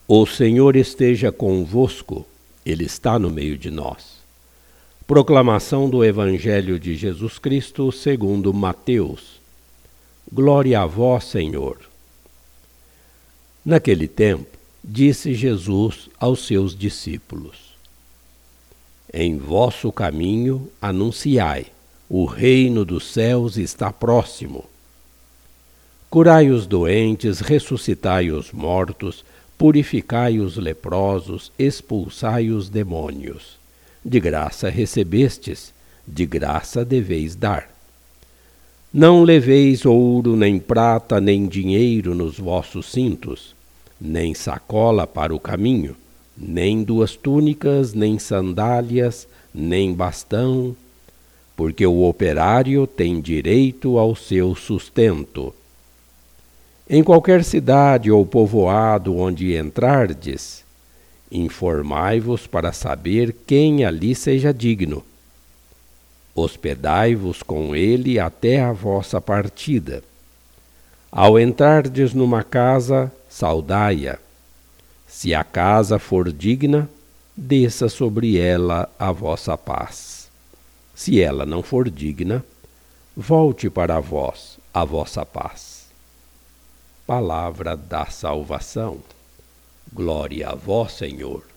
O Senhor esteja convosco, Ele está no meio de nós. Proclamação do Evangelho de Jesus Cristo segundo Mateus. Glória a vós, Senhor. Naquele tempo, disse Jesus aos seus discípulos: Em vosso caminho anunciai, o reino dos céus está próximo. Curai os doentes, ressuscitai os mortos, purificai os leprosos, expulsai os demônios. De graça recebestes, de graça deveis dar. Não leveis ouro, nem prata, nem dinheiro nos vossos cintos, nem sacola para o caminho, nem 2 túnicas, nem sandálias, nem bastão, porque o operário tem direito ao seu sustento. Em qualquer cidade ou povoado onde entrardes, informai-vos para saber quem ali seja digno. Hospedai-vos com ele até a vossa partida. Ao entrardes numa casa, saudai-a. Se a casa for digna, desça sobre ela a vossa paz. Se ela não for digna, volte para vós a vossa paz. Palavra da salvação. Glória a vós, Senhor.